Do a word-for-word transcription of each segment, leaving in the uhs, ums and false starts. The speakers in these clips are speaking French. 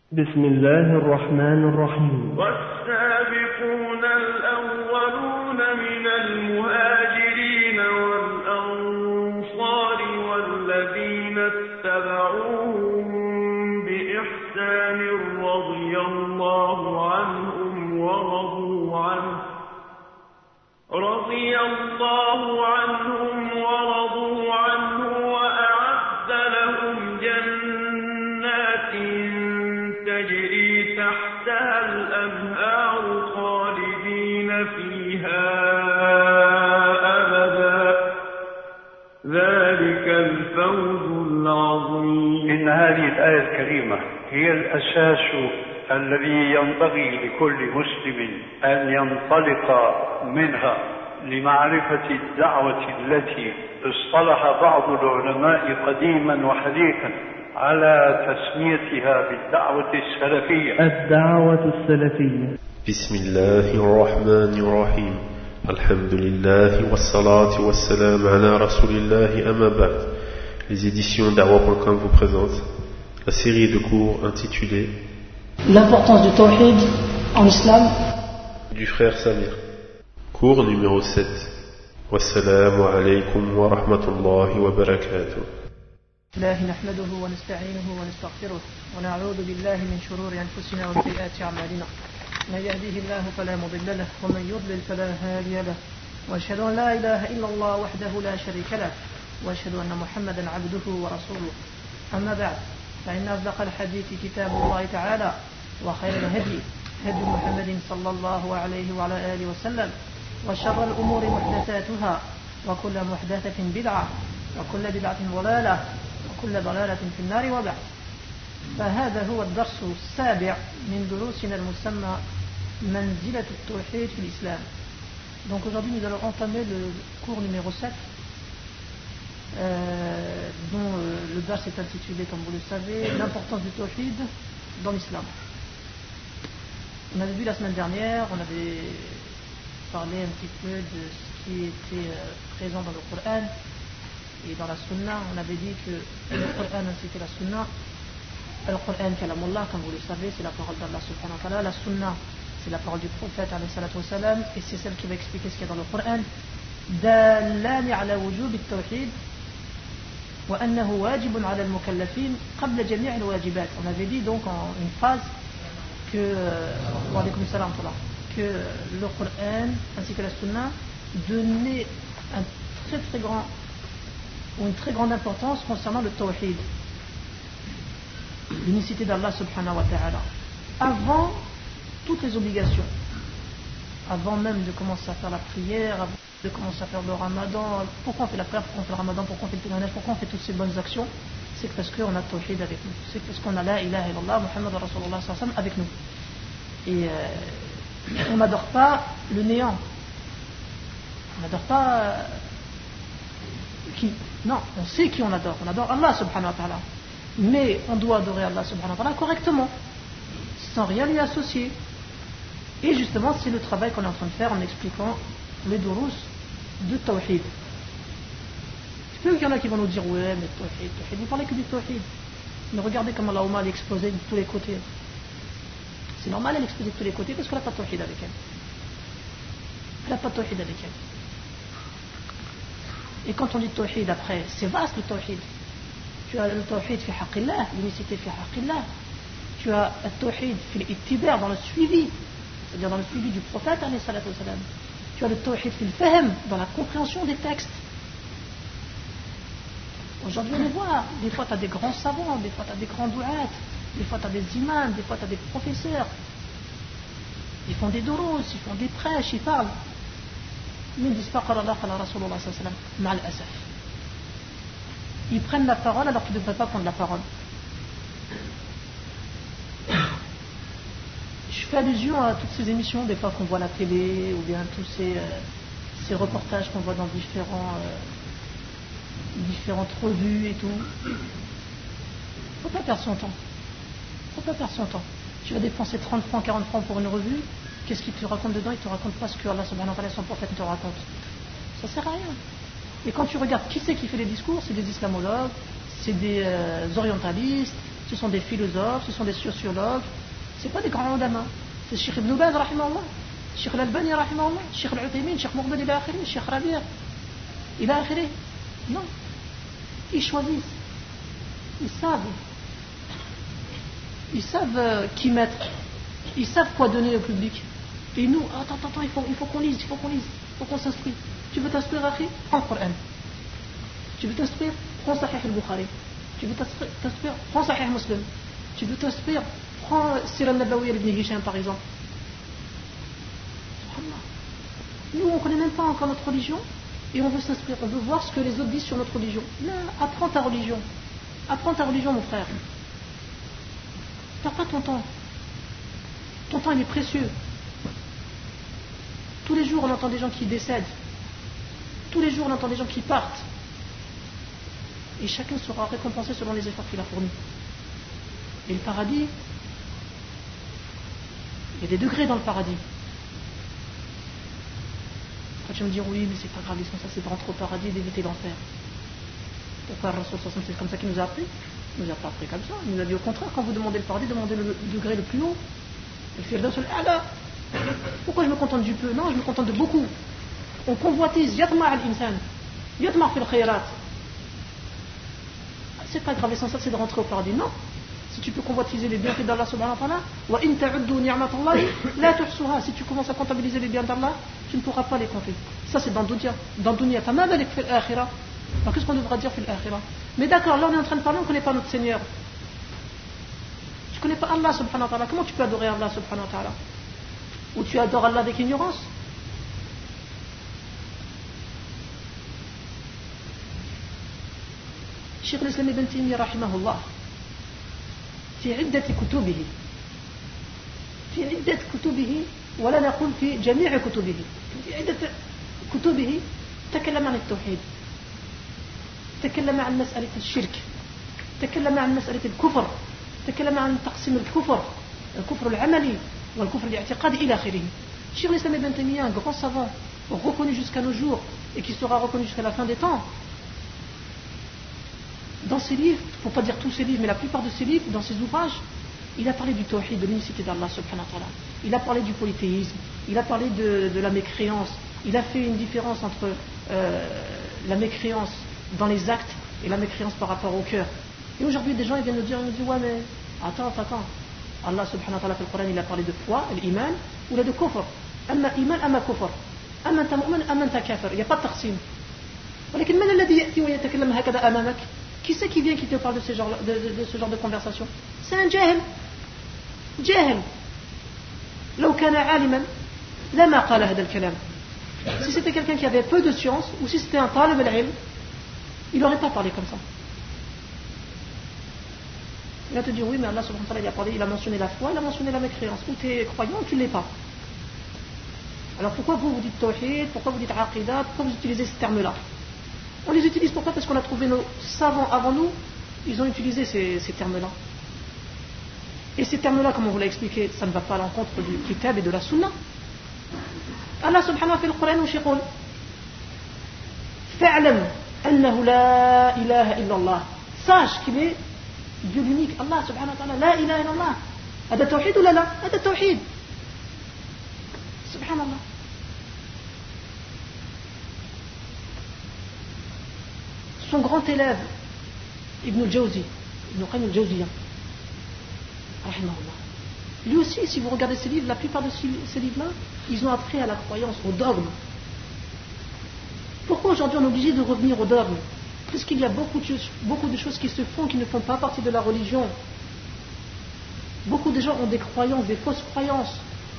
بسم الله الرحمن الرحيم. والسابقون الأولون من المهاجرين والأنصار والذين اتبعوهم بإحسان رضي الله عنهم ورضوا عنه رضي الله عنهم ورضوا عنه وأعد لهم جنات تجري تحتها الأنهار خالدين فيها أبدا ذلك الفوز العظيم. إن هذه الآية الكريمة هي الأساس الذي ينبغي لكل مسلم أن ينطلق منها لمعرفة الدعوة التي اصطلح بعض العلماء قديما وحديثا على تسميتها بالدعوة السلفية. الدعوة السلفية. بسم الله الرحمن الرحيم. الحمد لله والصلاة والسلام على رسول الله أما بعد. Les éditions Da'wah point com vous présentent la série de cours intitulée L'importance du tawhid en islam du frère Samir. Cours numéro sept. Wassalamu alaykum wa rahmatullahi wa barakatuh. الله نحمده ونستعينه ونستغفره ونعوذ بالله من شرور أنفسنا وسيئات أعمالنا من يهده الله فلا مضل له ومن يضلل فلا هادي له وأشهد أن لا إله إلا الله وحده لا شريك له وأشهد أن محمدا عبده ورسوله. أما بعد فإن أصدق الحديث كتاب الله تعالى وخير الهدي هدي محمد صلى الله عليه وعلى آله وسلم وشر الأمور محدثاتها وكل محدثة بدعة وكل بدعة ضلالة وكل ضلالة في النار وبعد. فهذا هو الدرس السابع من دروسنا المسمى منزلة التوحيد في الإسلام. Donc aujourd'hui nous allons entamer le cours numéro sept euh, dont euh, le dars est intitulé, comme vous le savez, l'importance du tawhid dans l'islam. On avait vu la semaine dernière, on avait parlé un petit peu de ce qui était euh, présent dans le Coran et dans la Sunna. On avait dit que le Coran ainsi que la Sunna, le Coran kalamullah, comme vous le savez, c'est la parole d'Allah subhanahu wa ta'ala. La Sunna, c'est la parole du prophète alayhi salatu wa salam, et c'est celle qui va expliquer ce qu'il y a dans le Coran. دالان على وجوب التوحيد وأنه واجب على المكلفين قبل جميع الواجبات. On avait dit donc en une phrase que, que le Coran ainsi que la Sunna donnaient un très très grand ou une très grande importance concernant le tawhid, l'unicité d'Allah subhanahu wa ta'ala, avant toutes les obligations, avant même de commencer à faire la prière, avant de commencer à faire le ramadan. Pourquoi on fait la prière, pourquoi on fait le ramadan, pourquoi on fait le pèlerinage, pourquoi on fait toutes ces bonnes actions? C'est parce qu'on a tawhid avec nous, c'est parce qu'on a la ilaha illallah Muhammad Rasulullah sallallahu alayhi wa sallam avec nous. Et euh, on n'adore pas le néant, on n'adore pas euh, qui, non, on sait qui on adore, on adore Allah subhanahu wa ta'ala, mais on doit adorer Allah subhanahu wa ta'ala correctement, sans rien lui associer. Et justement c'est le travail qu'on est en train de faire en expliquant les durous de tawhid. Je sais qu'il y en a qui vont nous dire ouais mais tawhid, tawhid, vous parlez que du tawhid, mais regardez comment la Oumma est exposée de tous les côtés. C'est normal, elle est exposée de tous les côtés parce qu'elle n'a pas de tawhid avec elle. Elle n'a pas de tawhid avec elle. Et quand on dit tawhid après, c'est vaste le tawhid. Tu as le tawhid fi haqqillah, l'unicité fi haqqillah. Tu as le tawhid fi l'ittiba' dans le suivi, c'est-à-dire dans le suivi du prophète alayhi salatu wa salam. Tu as le tawhid fi l-fahm, dans la compréhension des textes. Aujourd'hui on les voit, des fois tu as des grands savants, des fois tu as des grands dou'at, des fois tu as des imams, des fois tu as des professeurs. Ils font des durous, ils font des prêches, ils parlent. Mais ils disent pas qala Allah qala Rasulullah sallallahu alayhi wa sallam, ma'al asaf. Ils prennent la parole alors qu'ils ne devraient pas prendre la parole. Je fais allusion à toutes ces émissions, des fois qu'on voit à la télé, ou bien tous ces, euh, ces reportages qu'on voit dans différents, euh, différentes revues et tout. Il ne faut pas perdre son temps. Il ne faut pas perdre son temps. Tu vas dépenser trente francs, quarante francs pour une revue, qu'est-ce qu'il te raconte dedans? Il ne te raconte pas ce que Allah subhanahu wa ta'ala, son prophète, te raconte. Ça ne sert à rien. Et quand tu regardes qui c'est qui fait les discours, c'est des islamologues, c'est des euh, orientalistes, ce sont des philosophes, ce sont des sociologues, ce pas des grands ulama. C'est Cheikh Ibn Baz, rahimahullah, Cheikh Al-Albani, rahimahullah, Cheikh Al-Uthaymin, Cheikh Muqbil, ila akhiri, Cheikh Rabi', ila akhiri. Non. Ils choisissent. Ils savent. Ils savent qui mettre. Ils savent quoi donner au public. Et nous, attends, attends, attends, il faut, il faut qu'on lise, il faut qu'on lise, il faut qu'on s'instruise. Tu veux t'instruire, Akhi? Prends le Coran. Tu veux t'instruire? Prends Sahih al-Bukhari. Tu veux t'instruire? Prends Sahih Muslim. Tu veux t'instruire? Prends Sirah al-Nabawiyya ibn Hisham, par exemple. Nous, on ne connaît même pas encore notre religion et on veut s'instruire, on veut voir ce que les autres disent sur notre religion. Là, apprends ta religion. Apprends ta religion, mon frère. Perds pas ton temps. Ton temps, il est précieux. Tous les jours, on entend des gens qui décèdent. Tous les jours, on entend des gens qui partent. Et chacun sera récompensé selon les efforts qu'il a fournis. Et le paradis, il y a des degrés dans le paradis. Quand tu vas me dire, oui, mais c'est pas grave, l'essentiel c'est de rentrer au paradis et d'éviter l'enfer. Pourquoi le Rasul soixante, c'est comme ça qu'il nous a appris? Il nous a pas appris comme ça. Il nous a dit au contraire, quand vous demandez le paradis, demandez le degré le plus haut. Le firdaus al-a'la. Pourquoi je me contente du peu? Non, je me contente de beaucoup. On convoitise, yatma al-insan, yatma fil khayrat. C'est pas grave, l'essentiel c'est de rentrer au paradis. Non. Si tu peux convoitiser les bienfaits d'Allah subhanahu wa ta'ala, wa in ta'uddu ni'matallahi la tuhsuha. Si tu commences à comptabiliser les biens d'Allah, tu ne pourras pas les compter. Ça c'est dans dunya. Dans dunya, fama balik fil akhirah. Alors qu'est-ce qu'on devra dire fil akhirah? Mais d'accord, là on est en train de parler, on ne connaît pas notre Seigneur. Tu ne connais pas Allah subhanahu wa ta'ala. Comment tu peux adorer Allah subhanahu wa ta'ala? Ou tu adores Allah avec ignorance? Cheikh al-Islam ibn Taymiyyah rahimahullah في عدة كتبه في عدة كتبه ولا نقول في جميع كتبه في عدة كتبه تكلم عن التوحيد، تكلم عن مسألة الشرك، تكلم عن مسألة الكفر، تكلم عن تقسيم الكفر، الكفر العملي والكفر الاعتقادي إلى آخره. Cheikh al-Islam ibn Taymiyyah, un grand savant reconnu jusqu'à nos jours et qui sera reconnu jusqu'à la fin des temps, dans ses livres, il ne faut pas dire tous ses livres, mais la plupart de ses livres, dans ses ouvrages, il a parlé du tawhid, de l'unicité d'Allah subhanahu wa ta'ala. Il a parlé du polythéisme, il a parlé de, de la mécréance, il a fait une différence entre euh, la mécréance dans les actes et la mécréance par rapport au cœur. Et aujourd'hui, des gens ils viennent nous dire, ils nous disent, ouais mais, attends, attends, Allah subhanahu wa ta'ala, dans le Coran, il a parlé de foi, l'iman, ou là de kufr. Amma iman, amma kufr. Amma anta mu'min, amma anta kafir. Il n'y a pas de taqsim. ولكن من الذي يأتي ويتكلم هكذا أمامك؟ Qui c'est qui vient qui te parle de ce genre de, de, de, ce genre de conversation? C'est un jahil. Jahil. لو كان عالما لما قال هذا الكلام. Si c'était quelqu'un qui avait peu de science, ou si c'était un talib al-ilm, il n'aurait pas parlé comme ça. Il va te dire, oui, mais Allah subhanahu wa ta'ala, il a parlé, il a mentionné la foi, il a mentionné la mécréance. Ou tu es croyant ou tu ne l'es pas. Alors pourquoi vous vous dites tawhid, pourquoi vous dites aqidah, pourquoi vous utilisez ces termes-là? On les utilise pourquoi? Parce qu'on a trouvé nos savants avant nous, ils ont utilisé ces, ces termes-là. Et ces termes-là, comme on vous l'a expliqué, ça ne va pas à l'encontre du kitab et de la sunna. Allah subhanahu wa ta'ala fait le Coran où يقول فاعلم أنه لا إله إلا الله. Sache qu'il est Dieu l'unique, Allah subhanahu wa ta'ala, لا إله إلا الله. هذا توحيد ولا لا؟ هذا توحيد. سبحان الله. Son grand élève, Ibn al-Jawzi, Ibn Qayyim al-Jawziyya, rahimahullah. Lui aussi, si vous regardez ses livres, la plupart de ces livres-là, ils ont appris à la croyance, au dogme. Pourquoi aujourd'hui on est obligé de revenir au dogme? Parce qu'il y a beaucoup de, beaucoup de choses qui se font, qui ne font pas partie de la religion. Beaucoup de gens ont des croyances, des fausses croyances.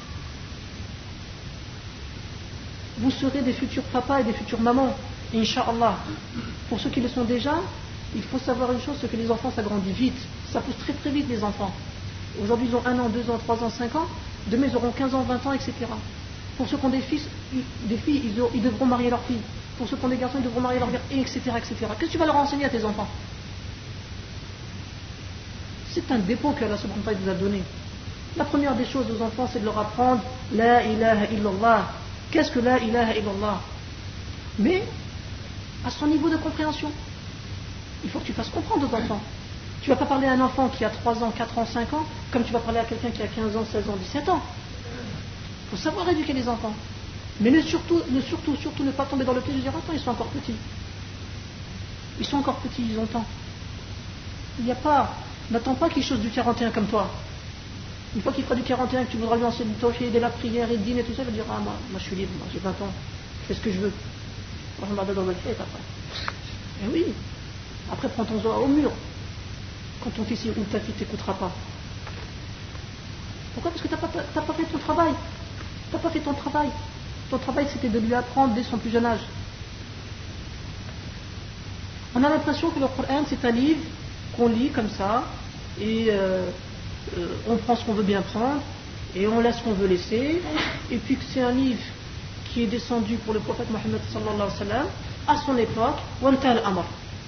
Vous serez des futurs papas et des futures mamans. Inch'Allah. Pour ceux qui le sont déjà, il faut savoir une chose, c'est que les enfants ça grandit vite, ça pousse très très vite les enfants. Aujourd'hui ils ont un an, deux ans, trois ans, cinq ans, demain ils auront quinze ans, vingt ans, et cetera. Pour ceux qui ont des fils, des filles, ils, ont, ils devront marier leurs filles. Pour ceux qui ont des garçons, ils devront marier leurs garçons, et cetera, et cetera. Qu'est-ce que tu vas leur enseigner à tes enfants? C'est un dépôt que Allah subhanahu wa ta'ala vous a donné. La première des choses aux enfants, c'est de leur apprendre La ilaha illallah. Qu'est-ce que La ilaha illallah? Mais à son niveau de compréhension. Il faut que tu fasses comprendre aux enfants. Tu Tu ne vas pas parler à un enfant qui a trois ans, quatre ans, cinq ans, comme tu vas parler à quelqu'un qui a quinze ans, seize ans, dix-sept ans. Il faut savoir éduquer les enfants. Mais ne surtout, ne surtout, surtout ne pas tomber dans le piège de dire attends, ils sont encore petits. Ils sont encore petits, ils ont le temps. Il n'y a pas, n'attends pas quelque chose du quarante et un comme toi. Une fois qu'il fera du quarante et un, que tu voudras lui enseigner le tawhid et la prière et le dîner et tout ça, il va dire ah moi, moi je suis libre, moi j'ai vingt ans, je fais ce que je veux. Moi je m'en vais dans le fait après. Et oui, après prends ton doigt au mur. Quand ton fils ou ta fille ne t'écoutera pas. Pourquoi? Parce que tu n'as pas, t'as pas fait ton travail. Tu n'as pas fait ton travail. Ton travail, c'était de lui apprendre dès son plus jeune âge. On a l'impression que le Coran, c'est un livre qu'on lit comme ça, et euh, euh, on prend ce qu'on veut bien prendre, et on laisse ce qu'on veut laisser, et puis que c'est un livre qui est descendu pour le prophète Mohammed sallallahu alayhi wa sallam, à son époque, وَانْتَهَى الْأَمْرُ.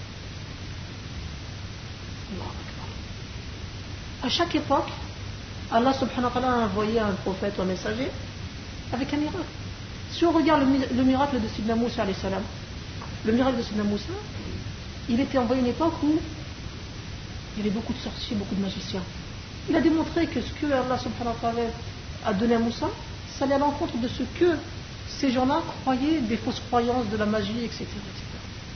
À chaque époque, Allah subhanahu wa ta'ala a envoyé un prophète ou un messager avec un miracle. Si on regarde le, le miracle de Sidna Moussa alayhi salam, le miracle de Sidna Moussa, il était envoyé à une époque où il y avait beaucoup de sorciers, beaucoup de magiciens. Il a démontré que ce que Allah subhanahu wa ta'ala a donné à Moussa, ça allait à l'encontre de ce que ces gens-là croyaient, des fausses croyances, de la magie, et cetera, et cetera.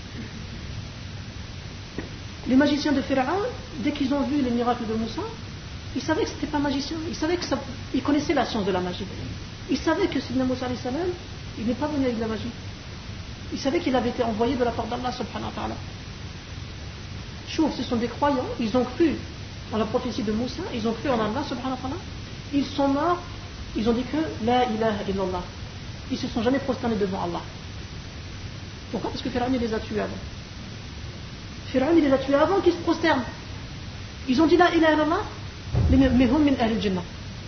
Les magiciens de Pharaon, dès qu'ils ont vu les miracles de Moussa, ils savaient que ce n'était pas magicien, ils savaient que ça, ils connaissaient la science de la magie. Ils savaient que Sidna Moussa alayhi salam, il n'est pas venu avec de la magie. Ils savaient qu'il avait été envoyé de la part d'Allah subhanahu wa ta'ala. Chouf, ce sont des croyants, ils ont cru en la prophétie de Moussa, ils ont cru en Allah subhanahu wa ta'ala, ils sont morts, ils ont dit que la ilaha illallah. Ils ne se sont jamais prosternés devant Allah. Pourquoi? Parce que Pharaon les a tués avant. Pharaon les a tués avant qu'ils se prosternent. Ils ont dit la ilaha illallah, mais hum min ahl al-jannah.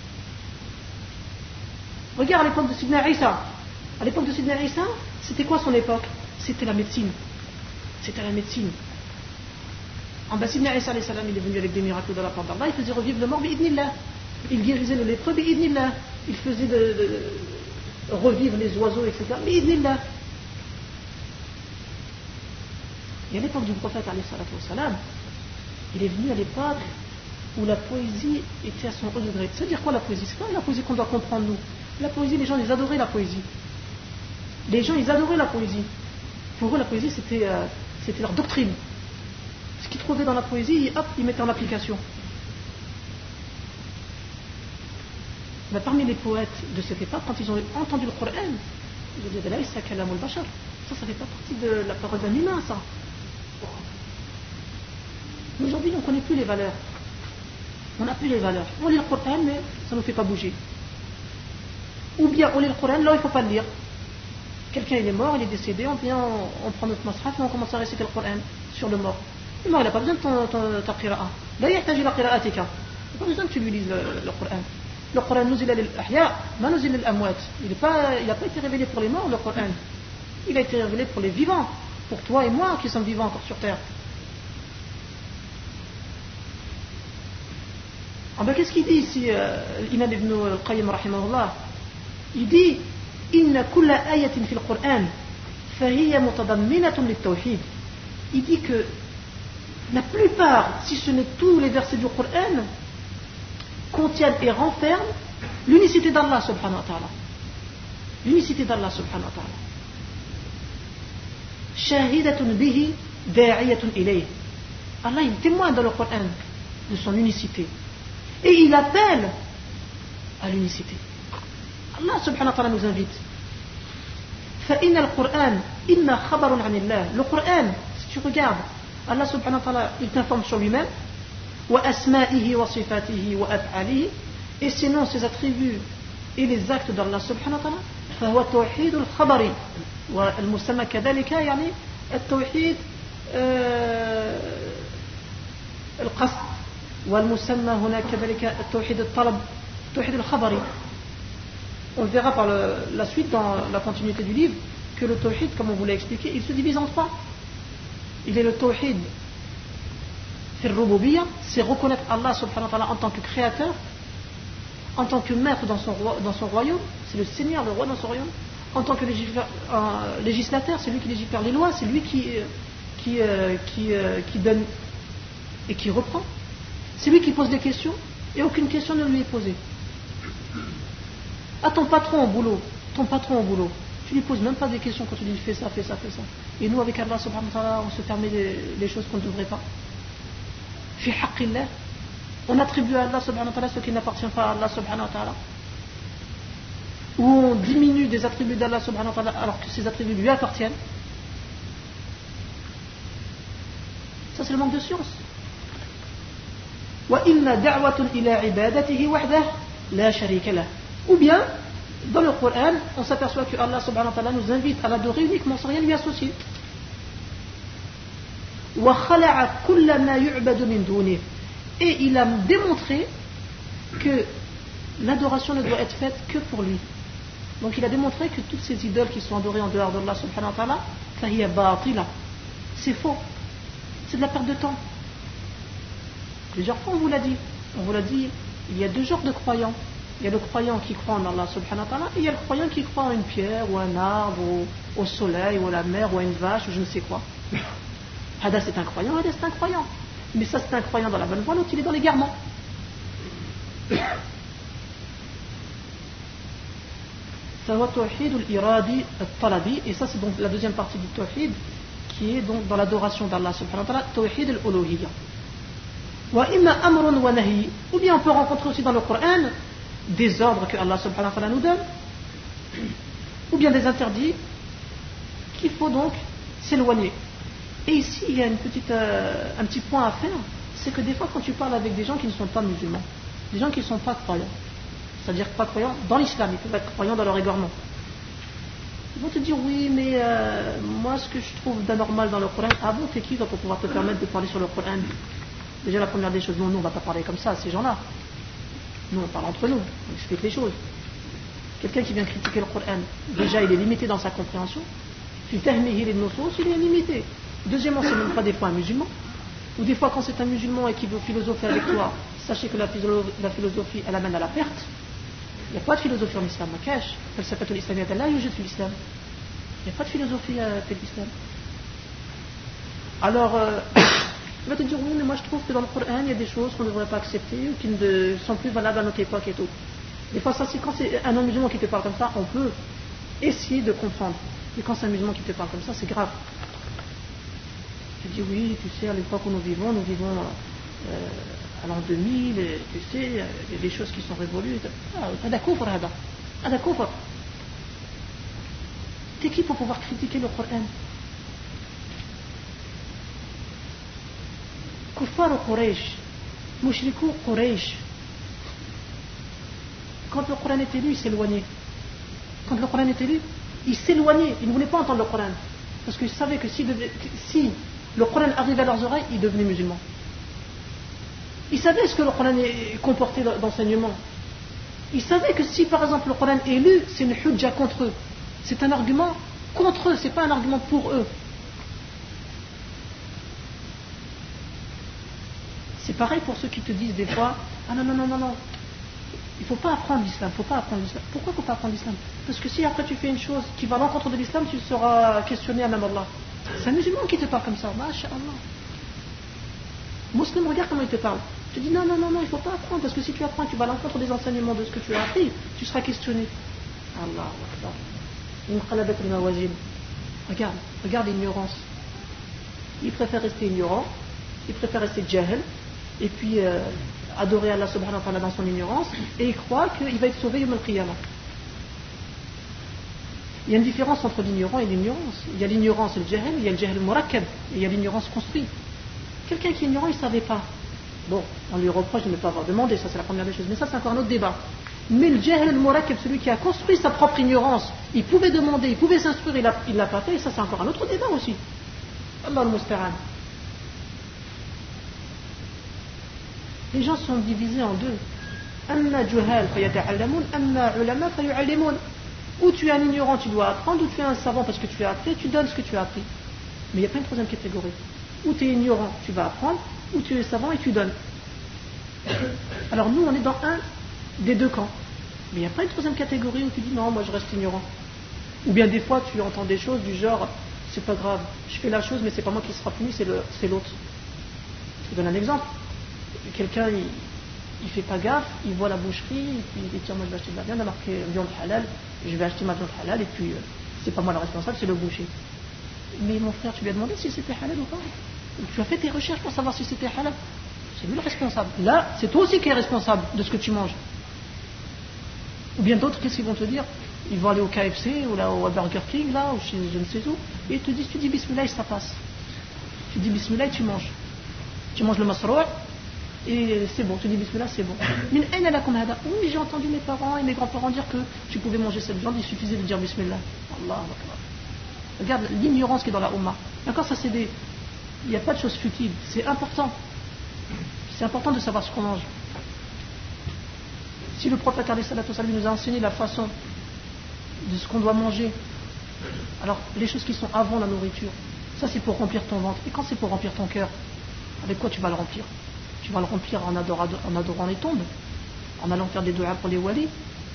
Regarde à l'époque de Sidna Isa. À l'époque de Sidna Isa, c'était quoi son époque? C'était la médecine. C'était la médecine. En bas, Sidna Isa alayhi salam, il est venu avec des miracles de la part d'Allah. Il faisait revivre le mort, bi'idnillah. Il guérissait le lépreux, bi'idnillah. Il faisait de, de, de revivre les oiseaux, et cetera. Bi'idnillah. Et à l'époque du prophète alayhi salatu wa salam, il est venu à l'époque où la poésie était à son haut degré. C'est-à-dire quoi la poésie? C'est pas la poésie qu'on doit comprendre nous. La poésie, les gens, ils adoraient la poésie. Les gens, ils adoraient la poésie. Pour eux, la poésie, c'était, euh, c'était leur doctrine. Ce qu'ils trouvaient dans la poésie, hop, ils mettaient en application. Mais parmi les poètes de cette époque, quand ils ont entendu le Coran, ils ont dit, là, ça, kalamul bashar. Ça, ça fait pas partie de la parole d'un humain, ça. Mais aujourd'hui, on ne connaît plus les valeurs. On n'a plus les valeurs. On lit le Coran, mais ça ne nous fait pas bouger. Ou bien on lit le Coran, là il ne faut pas le lire. Quelqu'un il est mort, il est décédé, on vient, on, on prend notre masraf et on commence à réciter le Coran sur le mort. Le mort il n'a pas besoin de ton, ton, ta qira'a. Là il y a la qira'atika. Il n'a pas besoin que tu lui lises le, le Coran. Le Coran nuzila lil ahya, ma nuzila lil amwat. Il n'a pas, pas été révélé pour les morts, le Coran. Il a été révélé pour les vivants. Pour toi et moi qui sommes vivants encore sur terre. Ah ben, qu'est-ce qu'il dit ici, euh, l'imam ibn al-Qayyim rahimahullah? Il dit inna kulla ayatin fil Qur'an fahiya mutadamminatun lit-tawhid. Il dit que la plupart, si ce n'est tous les versets du Qur'an, contiennent et renferment l'unicité d'Allah subhanahu wa ta'ala. L'unicité d'Allah subhanahu wa ta'ala. Shahidatun bihi da'iyatun ilayh. Allah il témoigne dans le Qur'an de son unicité. Et il appelle à l'unicité. Allah subhanahu wa ta'ala nous invite. فَإِنَّ الْقُرْآنَ إِمَّا خَبَرٌ عَنِ اللَّهِ. Le Coran, si tu regardes, Allah subhanahu wa ta'ala, il t'informe sur lui-même. وَأَسْمَائِهِ وَصِفَاتِهِ وَأَفْعَالِهِ. Et sinon ses attributs et les actes d'Allah subhanahu wa ta'ala. فهو توحيد الخبر والمسمى كذلك يعني التوحيد القصد والمسمى هنا كذلك التوحيد الطلب التوحيد الخبري. On verra par le, la suite dans la continuité du livre que le tawhid, comme on vous l'a expliqué, il se divise en trois. Il est le tawhid fi al-rububiyya, c'est reconnaître Allah subhanahu wa ta'ala en tant que créateur, en tant que maître dans son, roi, dans son royaume, c'est le Seigneur, le roi dans son royaume. En tant que euh, législateur, c'est lui qui légifère les lois, c'est lui qui, qui, euh, qui, euh, qui donne et qui reprend. C'est lui qui pose des questions et aucune question ne lui est posée. À ton patron au boulot, ton patron au boulot, tu lui poses même pas des questions quand tu lui dis fais ça, fais ça, fais ça. Et nous avec Allah subhanahu wa ta'ala, on se permet les, les choses qu'on ne devrait pas. Fi haqqillah, on attribue à Allah subhanahu wa ta'ala ce qui n'appartient pas à Allah subhanahu wa ta'ala. Ou on diminue des attributs d'Allah subhanahu wa ta'ala alors que ces attributs lui appartiennent. Ça c'est le manque de science. وَإِنَّ دَعْوَةٌ إِلَىٰ عِبَادَتِهِ وَحْدَهُ لَا شَرِيكَ لَهُ. Ou bien, dans le Coran, on s'aperçoit que Allah subhanahu wa ta'ala nous invite à l'adorer uniquement sans rien lui associer. وَخَلَعَ كُلَّ مَا يُعْبَدُ مِن دُونِهِ. Et il a démontré que l'adoration ne doit être faite que pour lui. Donc il a démontré que toutes ces idoles qui sont adorées en dehors d'Allah subhanahu wa ta'ala, فَهِيَ بَاطِلَةٌ. C'est faux. C'est de la perte de temps. Plusieurs fois on vous l'a dit. On vous l'a dit, il y a deux genres de croyants. Il y a le croyant qui croit en Allah subhanahu wa ta'ala et il y a le croyant qui croit en une pierre ou un arbre ou au soleil ou à la mer ou à une vache ou je ne sais quoi. Hada c'est un croyant, Hada c'est un croyant. Mais ça c'est un croyant dans la bonne voie, l'autre il est dans l'égarement. Et ça c'est donc la deuxième partie du tawhid qui est donc dans l'adoration d'Allah subhanahu wa ta'ala, tawhid al-uluhiyya. Ou bien on peut rencontrer aussi dans le Coran des ordres que Allah subhanahu wa ta'ala nous donne, ou bien des interdits qu'il faut donc s'éloigner. Et ici il y a une petite, euh, un petit point à faire, c'est que des fois quand tu parles avec des gens qui ne sont pas musulmans, des gens qui ne sont pas croyants, c'est-à-dire pas croyants dans l'islam, ils peuvent être croyants dans leur égarement, ils vont te dire oui mais euh, moi ce que je trouve d'anormal dans le Coran, ah bon t'es qui toi pour pouvoir te permettre de parler sur le Coran? Déjà la première des choses, non, nous on ne va pas parler comme ça à ces gens-là. Nous on parle entre nous, on explique les choses. Quelqu'un qui vient critiquer le Coran, déjà il est limité dans sa compréhension. Il est limité. Deuxièmement, c'est même pas des fois un musulman. Ou des fois quand c'est un musulman et qu'il veut philosopher avec toi, sachez que la philosophie elle amène à la perte. Il n'y a pas de philosophie en islam, ma cache. Elle s'appelle l'islam, il n'y a pas de philosophie à l'islam. Alors, euh, il va te dire oui mais moi je trouve que dans le Coran il y a des choses qu'on ne devrait pas accepter ou qui ne sont plus valables à notre époque et tout. Des fois ça c'est quand c'est un non-musulman qui te parle comme ça, on peut essayer de comprendre. Et quand c'est un musulman qui te parle comme ça, c'est grave. Tu dis oui, tu sais à l'époque où nous vivons, nous vivons euh, à l'an deux mille, et, tu sais, il y a des choses qui sont révolues. Ah, hada kufr hada. Hada kufr. T'es qui pour pouvoir critiquer le Coran? Kuffar Quraysh, Mushrikou Quraysh. Quand le Coran était lu, il s'éloignait. Quand le Coran était lu, il s'éloignait. Il ne voulait pas entendre le Coran. Parce qu'il savait que si, devait, que si le Coran arrivait à leurs oreilles, ils devenaient musulmans. Ils savaient ce que le Coran comportait d'enseignement. Ils savaient que si par exemple le Coran est lu, c'est une hujja contre eux. C'est un argument contre eux, c'est pas un argument pour eux. C'est pareil pour ceux qui te disent des fois ah non non non non non il ne faut pas apprendre l'islam, faut pas apprendre l'islam. Pourquoi il ne faut pas apprendre l'islam? Parce que si après tu fais une chose qui va à l'encontre de l'islam, tu seras questionné à même Allah. C'est un musulman qui te parle comme ça, masha'Allah. Muslim, regarde comment il te parle. Tu dis non non non non il ne faut pas apprendre parce que si tu apprends tu vas à l'encontre des enseignements de ce que tu as appris, tu seras questionné. Allah Akbar. Regarde, regarde l'ignorance. Il préfère rester ignorant, il préfère rester jahil et puis euh, adorer Allah subhanahu wa ta'ala dans son ignorance et il croit qu'il va être sauvé yawm al-qiyamah. Il y a une différence entre l'ignorant et l'ignorance. Il y a l'ignorance, le jahil, il y a le jahil murakkab, et il y a l'ignorance construite. Quelqu'un qui est ignorant, il ne savait pas. Bon, on lui reproche de ne pas avoir demandé, ça c'est la première des choses, mais ça c'est encore un autre débat. Mais le jahil murakkab, celui qui a construit sa propre ignorance, il pouvait demander, il pouvait s'instruire, il ne l'a pas fait, et ça c'est encore un autre débat aussi. Allah al-Musta'an. Les gens sont divisés en deux. Amma juhal fayata'allamun, amma ulama fayu'allimun. Ou tu es un ignorant, tu dois apprendre, ou tu es un savant parce que tu as appris, tu donnes ce que tu as appris. Mais il n'y a pas une troisième catégorie. Ou tu es ignorant, tu vas apprendre, ou tu es savant et tu donnes. Alors nous, on est dans un des deux camps. Mais il n'y a pas une troisième catégorie où tu dis non, moi je reste ignorant. Ou bien des fois tu entends des choses du genre c'est pas grave, je fais la chose mais c'est pas moi qui sera puni, c'est, le, c'est l'autre. Je te donne un exemple. Quelqu'un, il, il fait pas gaffe, il voit la boucherie, et puis il dit tiens, moi je vais acheter de la viande, il a marqué viande halal, je vais acheter ma viande halal, et puis euh, c'est pas moi le responsable, c'est le boucher. Mais mon frère, tu lui as demandé si c'était halal ou pas? Tu as fait tes recherches pour savoir si c'était halal? C'est lui le responsable. Là, c'est toi aussi qui es responsable de ce que tu manges. Ou bien d'autres, qu'est-ce qu'ils vont te dire? Ils vont aller au K F C ou là au Burger King, là, ou chez je ne sais où, et ils te disent, tu dis Bismillah et ça passe. Tu dis Bismillah et tu manges. Tu manges le masroua et c'est bon. Tu dis Bismillah, c'est bon. Mais oui, j'ai entendu mes parents et mes grands-parents dire que tu pouvais manger cette viande, il suffisait de dire Bismillah. Allah Akbar. Regarde l'ignorance qui est dans la Ummah. D'accord, ça c'est des. Il n'y a pas de choses futiles. C'est important. C'est important de savoir ce qu'on mange. Si le prophète alayhi salatu wa sallam nous a enseigné la façon de ce qu'on doit manger, alors les choses qui sont avant la nourriture, ça c'est pour remplir ton ventre. Et quand c'est pour remplir ton cœur, avec quoi tu vas le remplir? Tu vas le remplir en adorant, en adorant les tombes, en allant faire des du'a pour les walis.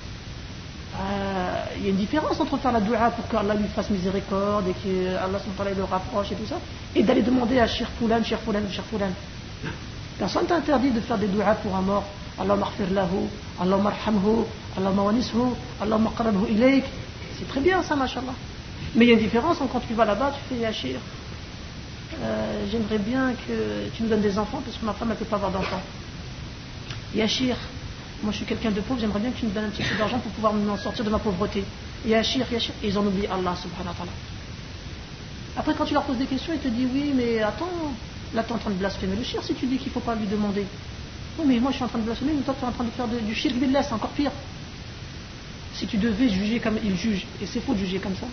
Euh, il y a une différence entre faire la du'a pour qu'Allah lui fasse miséricorde et qu'Allah le rapproche et tout ça, et d'aller demander à Cheikh Foulan, Cheikh Foulan, Cheikh Foulan. Personne t'a interdit de faire des du'a pour un mort. Allahumma aghfir lahu, Allahumma arhamhu, Allahumma wanishu, Allahumma qarrabhu ilayk. C'est très bien ça, mashallah. Mais il y a une différence quand tu vas là-bas, tu fais ya Cheikh, euh, j'aimerais bien que tu nous donnes des enfants parce que ma femme ne peut pas avoir d'enfants. Ya Cheikh, moi je suis quelqu'un de pauvre, j'aimerais bien que tu me donnes un petit peu d'argent pour pouvoir m'en sortir de ma pauvreté. Ya Cheikh, ya Cheikh, et ils ont oublié Allah subhanahu wa ta'ala. Après quand tu leur poses des questions, ils te disent oui mais attends, là tu es en train de blasphémer le shirk si tu dis qu'il ne faut pas lui demander. Non mais moi je suis en train de blasphémer, mais toi tu es en train de faire de, du shirk billah, c'est encore pire. Si tu devais juger comme il juge, et c'est faux de juger comme ça.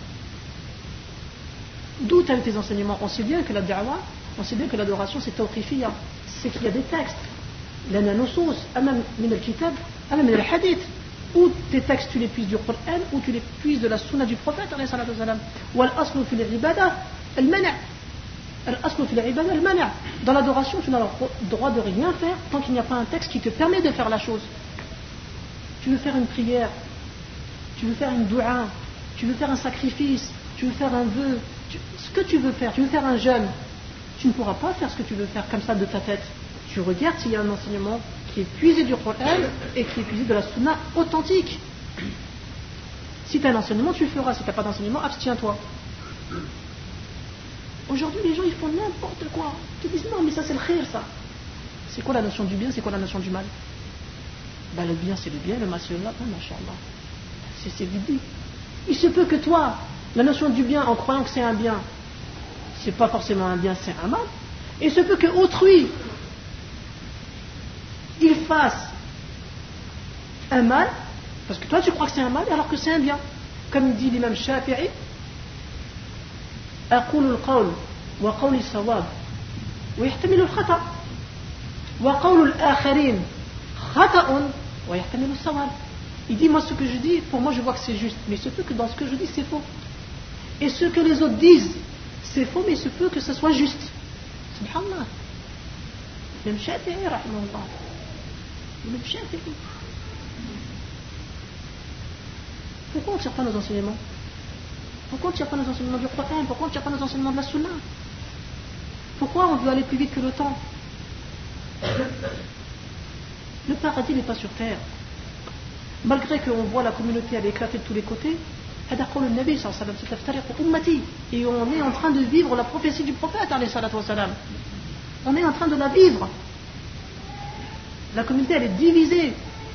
D'où tu as eu tes enseignements? On sait bien que la da'wa, on sait bien que l'adoration c'est tawqifiyya, c'est qu'il y a des textes. Lana nusus, amam min al-kitab, amam min al-hadith. Ou tes textes tu les puisses du Coran, ou tu les puisses de la sunna du prophète alayhi salatu wa salam. Wal aslu fil ibada al-mana'. Al-aslu fil ibada al-mana'. Dans l'adoration, tu n'as le droit de rien faire tant qu'il n'y a pas un texte qui te permet de faire la chose. Tu veux faire une prière, tu veux faire une doua, tu veux faire un sacrifice, tu veux faire un vœu, tu, ce que tu veux faire, tu veux faire un jeûne, tu ne pourras pas faire ce que tu veux faire comme ça de ta tête. Tu regardes s'il y a un enseignement qui est puisé du Coran et qui est puisé de la sunna authentique. Si tu as un enseignement, tu le feras. Si tu n'as pas d'enseignement, abstiens-toi. Aujourd'hui, les gens ils font n'importe quoi. Ils te disent non, mais ça c'est le khir, ça. C'est quoi la notion du bien, c'est quoi la notion du mal? Ben, le bien c'est le bien, le mal c'est le mal. Masha'Allah. C'est, c'est vide. Il se peut que toi, la notion du bien, en croyant que c'est un bien, c'est pas forcément un bien, c'est un mal. Et il se peut que autrui, il fasse un mal, parce que toi tu crois que c'est un mal, alors que c'est un bien. Comme dit l'imam Shafi'i, أقول القول وقول الصواب ويحتمل الخطأ وقول الآخرين خطأ ويحتمل الصواب. Il dit, moi ce que je dis, pour moi je vois que c'est juste, mais il se peut que dans ce que je dis c'est faux. Et ce que les autres disent, c'est faux, mais il se peut que ce soit juste. Subhanallah. Même Shafi'i, rahimahullah. Même Shafi'i. Pourquoi on ne tire pas nos enseignements? Pourquoi on ne tire pas nos enseignements du Coran? Pourquoi on ne tire pas nos enseignements de la Sunna? Pourquoi on veut aller plus vite que le temps? Le paradis n'est pas sur terre. Malgré qu'on voit la communauté elle éclater de tous les côtés, et on est en train de vivre la prophétie du prophète. On est en train de la vivre. La communauté elle est divisée.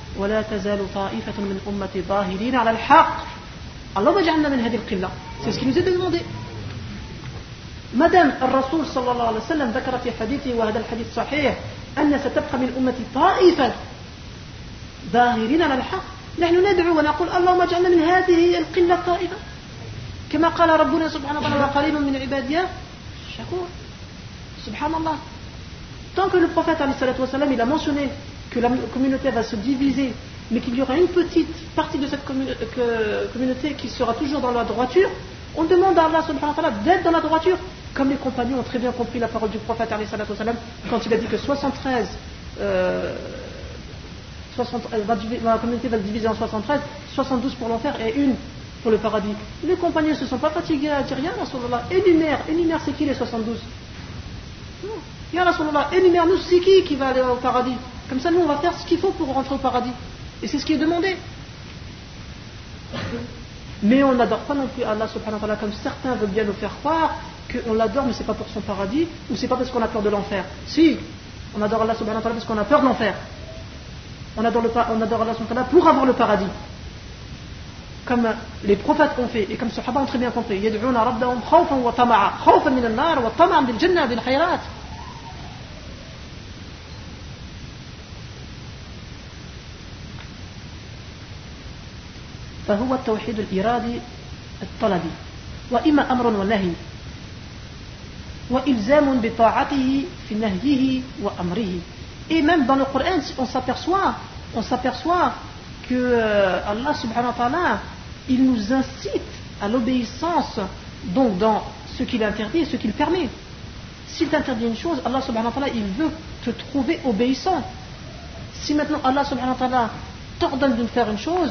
C'est ce qui nous est demandé. Madame الرسول صلى الله عليه وسلم ذكر في حديثه وهذا الحديث صحيح أن ستبقى من أمتي طائفة ظاهرين على الحق. نحن ندعو ونقول اللهم اجعلنا من هذه القلة الطائفة كما قال ربنا سبحانه وتعالى وقليل من عبادي الشكور. سبحان الله. Tant que le prophète alayhi salatu wa salam, il a mentionné que la communauté va se diviser, mais qu'il y aura une petite partie de cette commun- que, communauté qui sera toujours dans la droiture, on demande à Allah subhanahu wa ta'ala d'être dans la droiture, comme les compagnons ont très bien compris la parole du prophète alayhi salatu wa salam, quand il a dit que soixante-treize euh, soixante, la communauté va se diviser en soixante-treize, soixante-douze pour l'enfer et une pour le paradis. Les compagnons ne se sont pas fatigués à dire rien, Rasulallah. Énumère, énumère c'est qui les soixante-douze? Non, Ya Rasulallah, énumère-nous c'est qui qui va aller au paradis. Comme ça, nous, on va faire ce qu'il faut pour rentrer au paradis. Et c'est ce qui est demandé. Mais on n'adore pas non plus Allah subhanahu wa ta'ala comme certains veulent bien nous faire croire qu'on l'adore mais c'est pas pour son paradis ou c'est pas parce qu'on a peur de l'enfer. Si, on adore Allah subhanahu wa ta'ala parce qu'on a peur de l'enfer. On adore, le, on adore Allah subhanahu wa ta'ala pour avoir le paradis. Comme les prophètes ont fait et comme les Sahaba ont très bien compris. Yad'una rabbahum khawfan wa tama'a. Khawfan min al-nar wa tama'an bil jannah bil khayrat. فهو التوحيد الإرادي الطلبي وإما أمر ونهي وإلزام بطاعته في نهيه وأمره. Et même dans le Coran, on s'aperçoit, on s'aperçoit que euh, Allah subhanahu wa ta'ala, il nous incite à l'obéissance, donc dans ce qu'il interdit et ce qu'il permet. S'il t'interdit une chose, Allah subhanahu wa ta'ala, il veut te trouver obéissant. Si maintenant Allah subhanahu wa ta'ala t'ordonne de faire une chose,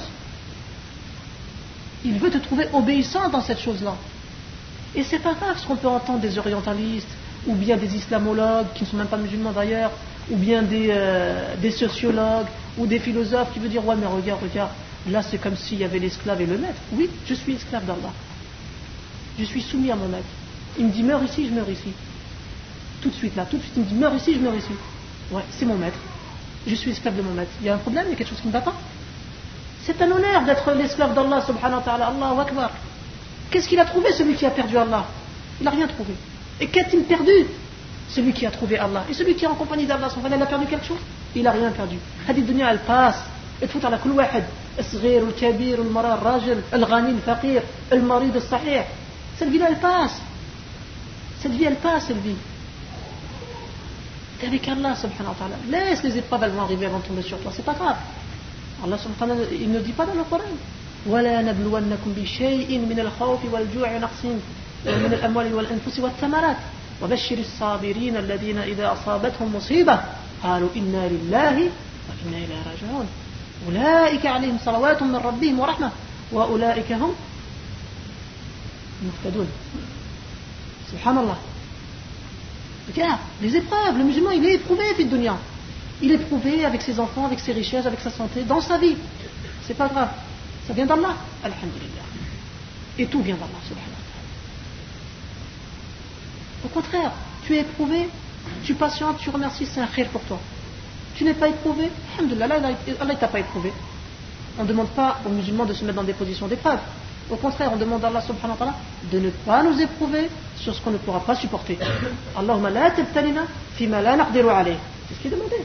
il veut te trouver obéissant dans cette chose-là. Et c'est pas grave ce qu'on peut entendre des orientalistes, ou bien des islamologues, qui ne sont même pas musulmans d'ailleurs, ou bien des, euh, des sociologues, ou des philosophes qui veulent dire, ouais mais regarde, regarde, là c'est comme s'il y avait l'esclave et le maître. Oui, je suis esclave d'Allah. Je suis soumis à mon maître. Il me dit, meurs ici, je meurs ici. Tout de suite là, tout de suite, il me dit, meurs ici, je meurs ici. Ouais, c'est mon maître. Je suis esclave de mon maître. Il y a un problème, il y a quelque chose qui ne va pas. C'est un honneur d'être l'esclave d'Allah subhanahu wa ta'ala. Allahu Akbar. Qu'est-ce qu'il a trouvé celui qui a perdu Allah? Il n'a rien trouvé. Et qu'a-t-il perdu? Celui qui a trouvé Allah. Et celui qui est en compagnie d'Allah subhanahu wa ta'ala, il a perdu quelque chose? Il n'a rien perdu. Hadi dunya elle passe. Elle fout à la kul wahid. الصغير والكبير والمرأة الراجل الغني الفقير المريض الصحيح. Cette vie là elle passe. Cette vie elle passe cette vie. T'es avec Allah subhanahu wa ta'ala. Laisse les épreuves, elles vont arriver, elles vont tomber sur toi. C'est pas grave. Allah subhanahu wa ta'ala, il ne dit pas dans le Coran وَلَا نَبْلُوَنَّكُمْ بِشَيْءٍ مِنَ الْخَوْفِ وَالْجُوعِ وَنَقْصٍ مِنَ الْأَمْوَالِ وَالْأَنفُسِ وَالثَّمَرَاتِ وَبَشِّرِ الصَّابِرِينَ الَّذِينَ إِذَا أَصَابَتْهُم مُّصِيبَةٌ قَالُوا إِنَّا لِلَّهِ وَإِنَّا إِلَيْهِ رَاجِعُونَ أُولَٰئِكَ عَلَيْهِمْ صَلَوَاتٌ مِّن رَّبِّهِمْ وَرَحْمَةٌ وَأُولَٰئِكَ هُمْ مُهْتَدُونَ. Subhanallah. Regarde, les épreuves, le musulman il est éprouvé fi dunya. Il est éprouvé avec ses enfants, avec ses richesses, avec sa santé, dans sa vie. C'est pas grave. Ça vient d'Allah. Alhamdulillah. Et tout vient d'Allah, subhanahu wa ta'ala. Au contraire, tu es éprouvé, tu patientes, tu remercies, c'est un khir pour toi. Tu n'es pas éprouvé, alhamdulillah, Allah ne t'a pas éprouvé. On ne demande pas aux musulmans de se mettre dans des positions d'épreuve. Au contraire, on demande à Allah subhanahu wa ta'ala de ne pas nous éprouver sur ce qu'on ne pourra pas supporter. Allahumma la tabtalina fima la naqdiru alayh. C'est ce qui est demandé.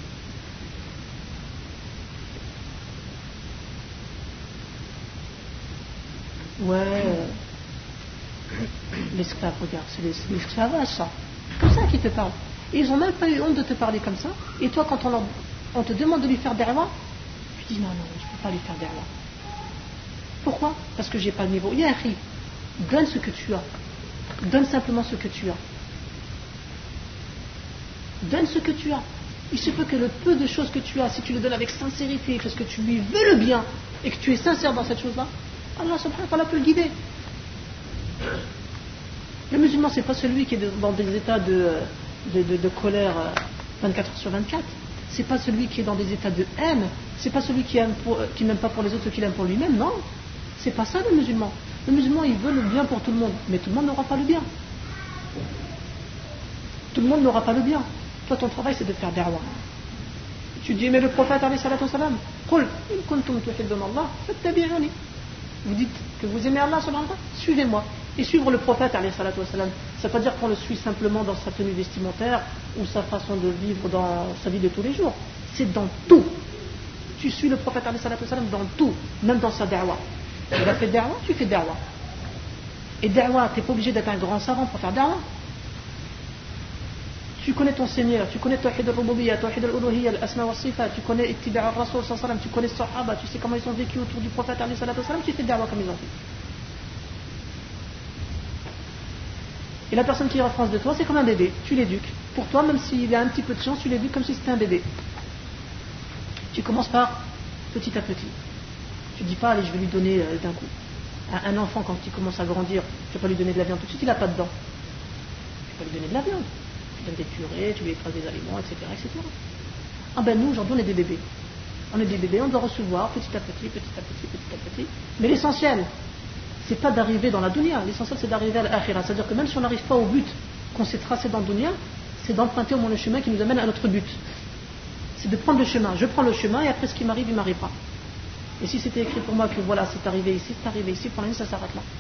Ouais, l'esclave, regarde, c'est l'esclavage ça. C'est comme ça qu'ils te parlent. Et ils n'ont même pas eu honte de te parler comme ça. Et toi, quand on, leur, on te demande de lui faire da'wa, tu dis non, non, je ne peux pas lui faire da'wa. Pourquoi? Parce que j'ai pas le niveau. Ya akhi, donne ce que tu as. Donne simplement ce que tu as. Donne ce que tu as. Il se peut que le peu de choses que tu as, si tu le donnes avec sincérité, parce que tu lui veux le bien, et que tu es sincère dans cette chose-là, Allah subhanahu wa ta'ala peut le guider. Le musulman, c'est pas celui qui est dans des états de, de, de, de colère vingt-quatre heures sur vingt-quatre. C'est pas celui qui est dans des états de haine. C'est pas celui qui aime pour, qui n'aime pas pour les autres ce qu'il aime pour lui-même. Non, c'est pas ça le musulman. Le musulman, il veut le bien pour tout le monde, mais tout le monde n'aura pas le bien. Tout le monde n'aura pas le bien. Toi, ton travail, c'est de faire da'wa. Tu dis, mais le prophète, alayhi salatu wa salam, qul in kuntum tuhibbuna Allah fattabi'uni. Vous dites que vous aimez Allah, suivez-moi. Et suivre le prophète, alayhi salatu wa salam, ça ne veut pas dire qu'on le suit simplement dans sa tenue vestimentaire ou sa façon de vivre dans sa vie de tous les jours. C'est dans tout. Tu suis le prophète, alayhi salatu wa salam, dans tout, même dans sa da'wa. Il a fait da'wa, tu fais da'wa. Et da'wa, tu n'es pas obligé d'être un grand savant pour faire da'wa. Tu connais ton Seigneur, tu connais Tawhid al-Rububiyya, Tawhid al-Uluhiyya, al-Asma wa Sifat, tu connais Ittiba' al-Rasul sallallahu alayhi wa sallam, tu connais les Sahaba, tu sais comment ils ont vécu autour du prophète alayhi salatu wa sallam, tu fais da'wa comme ils ont fait. Et la personne qui est en France de toi, c'est comme un bébé, tu l'éduques. Pour toi, même s'il a un petit peu de chance, tu l'éduques comme si c'était un bébé. Tu commences par petit à petit. Tu dis pas, allez, je vais lui donner euh, d'un coup. Un, un enfant, quand il commence à grandir, tu ne vas pas lui donner de la viande tout de suite, il n'a pas de dents. Tu vas lui donner de la viande. train d'épurer, tu lui écrases des aliments, et cetera, et cetera. Ah ben nous, aujourd'hui, on est des bébés. On est des bébés, on doit recevoir petit à petit, petit à petit, petit à petit. Mais l'essentiel, c'est pas d'arriver dans la dunya, l'essentiel c'est d'arriver à l'akhirah. C'est-à-dire que même si on n'arrive pas au but qu'on s'est tracé dans le dunya, c'est d'emprunter au moins le chemin qui nous amène à notre but. C'est de prendre le chemin. Je prends le chemin et après ce qui m'arrive, il m'arrivera. Et si c'était écrit pour moi que voilà, c'est arrivé ici, c'est arrivé ici, pour l'instant ça s'arrête là.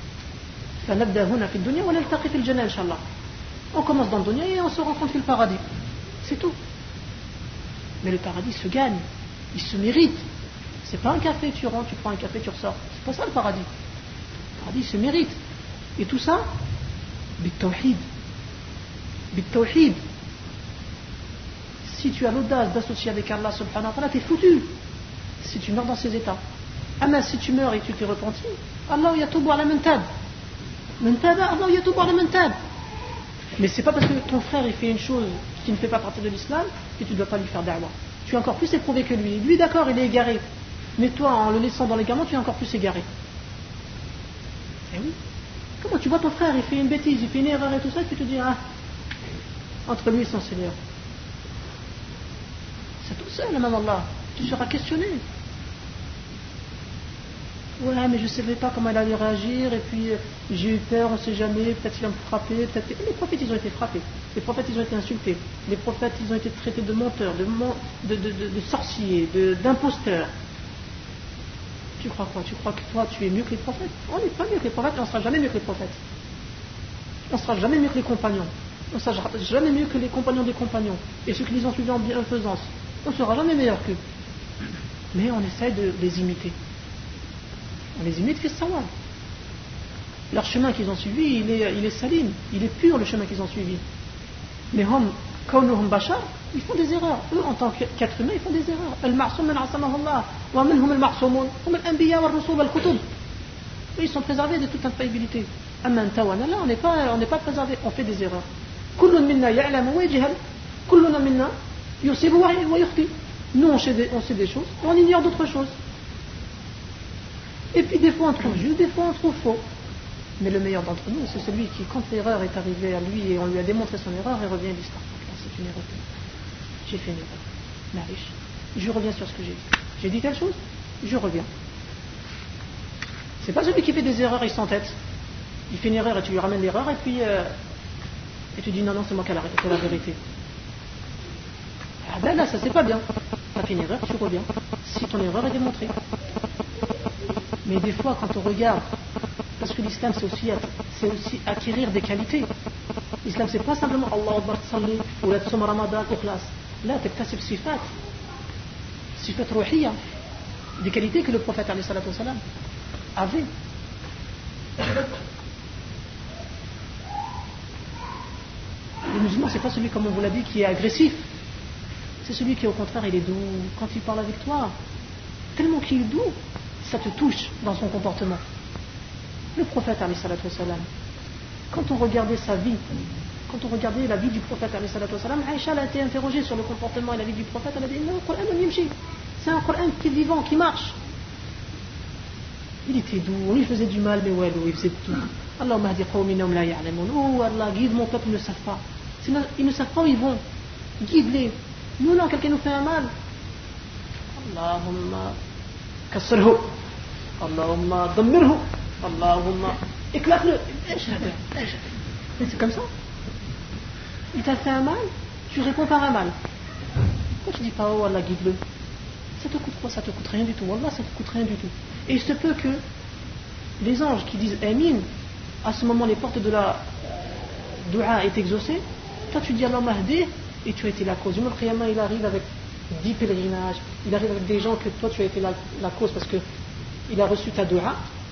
On commence dans le dunya et on se rencontre dans le paradis. C'est tout. Mais le paradis se gagne, il se mérite. C'est pas un café, tu rentres, tu prends un café, tu ressors. C'est pas ça le paradis. Le paradis se mérite. Et tout ça, bit-tawhid. Bit-tawhid. Si tu as l'audace d'associer avec Allah subhanahu wa ta'ala, t'es foutu. Si tu meurs dans ces états. Ah mais si tu meurs et tu t'es repenti, Allah yatubu ala man tab. Man taba, Allah yatubu ala man tab. Mais c'est pas parce que ton frère il fait une chose qui ne fait pas partie de l'islam que tu ne dois pas lui faire da'wah. Tu es encore plus éprouvé que lui. Lui d'accord, il est égaré. Mais toi, en le laissant dans l'égarement, tu es encore plus égaré. Eh oui. Comment tu vois ton frère, il fait une bêtise, il fait une erreur et tout ça, et tu te dis, ah, entre lui et son Seigneur. C'est tout seul, même Allah. Tu seras questionné. Ouais, mais je ne savais pas comment elle allait réagir, et puis euh, j'ai eu peur, on ne sait jamais, peut-être il va me frapper, peut-être... Les prophètes, ils ont été frappés. Les prophètes, ils ont été insultés. Les prophètes, ils ont été traités de menteurs, de, mon... de, de, de, de sorciers, de, d'imposteurs. Tu crois quoi? Tu crois que toi, tu es mieux que les prophètes? On n'est pas mieux que les prophètes, et on ne sera jamais mieux que les prophètes. On ne sera jamais mieux que les compagnons. On ne sera jamais mieux que les compagnons des compagnons. Et ceux qui les ont suivis en bienfaisance. On ne sera jamais meilleur qu'eux. Mais on essaie de les imiter. On les imite fi sawab. Leur chemin qu'ils ont suivi, il est, il est salim, il est pur le chemin qu'ils ont suivi. Mais hum, kaunuhum bashar, ils font des erreurs. Eux, en tant qu'êtres humains, ils font des erreurs. Al-ma'soum man asamahu Allah, wa minhum al-ma'soumun, hum al-anbiya wa ar-rusul wal-kutub. Ils sont préservés de toute infaillibilité. Amman tawana, là, on n'est pas, on n'est pas préservé, on fait des erreurs. Kullun minna ya'lamu wa yajhal, kullun minna yusibu wa yukhti. Nous, on sait des, on sait des choses, et on ignore d'autres choses. Et puis des fois on trouve juste, des fois on trouve faux. Mais le meilleur d'entre nous, c'est celui qui, quand l'erreur est arrivée à lui et on lui a démontré son erreur, il revient et dit c'est une erreur. J'ai fait une erreur. Mais riche. Je reviens sur ce que j'ai dit. J'ai dit quelque chose, je reviens. C'est pas celui qui fait des erreurs, il s'entête. Il fait une erreur et tu lui ramènes l'erreur et puis euh, et tu dis non, non, c'est moi qui ai la, la vérité. Ah ben là, ça c'est pas bien. Tu as fait une erreur, tu reviens. Si ton erreur est démontrée. Mais des fois, quand on regarde, parce que l'islam c'est aussi, c'est aussi acquérir des qualités. L'islam c'est pas simplement Allah Akbar salli ou la tsum ramadan ou khlas. Là, t'ektasib sifat. Sifat ruhiyya. Des qualités que le prophète alayhi salatu wassalam avait. Le musulman, c'est pas celui, comme on vous l'a dit, qui est agressif. C'est celui qui, au contraire, il est doux. Quand il parle avec toi, tellement qu'il est doux, ça te touche dans son comportement. Le prophète alayhi salatu wassalam, quand on regardait sa vie, quand on regardait la vie du prophète alayhi salatu wassalam, Aïcha a été interrogée sur le comportement et la vie du prophète, elle a dit non, c'est un Coran qui est vivant, qui marche. Il était doux, on lui faisait du mal, mais ouais, il faisait tout. Allahumma hadi qawmina hum la ya'lamun. Oh Allah, guide mon peuple, ils ne savent pas. Ils ne savent pas où ils vont. Guide-les. Nous, non, quelqu'un nous fait un mal. Allahumma kassirhu. Allahumma dammirhu. Allahumma éclate-le. C'est comme ça. Il t'a fait un mal, tu réponds par un mal. Pourquoi tu dis pas oh Allah guide-le? Ça te coûte quoi? Ça te coûte rien du tout. Wallah, ça te coûte rien du tout. Et il se peut que les anges qui disent Amin, à ce moment les portes de la dua est exaucée. Toi tu dis Allahumma hdi et tu as été la cause. Le Qiyamah, il arrive avec dix pèlerinages, il arrive avec des gens que toi tu as été la, la cause parce que il a reçu ta dua